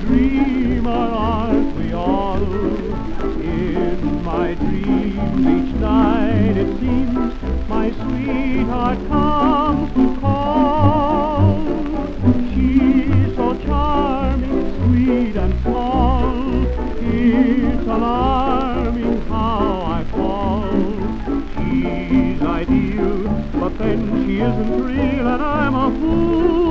dreamer, aren't we all? In my dreams each night it seems my sweetheart comes to call. She's so charming, sweet and small, it's alarming how I fall. She's ideal, but then she isn't real, and I'm a fool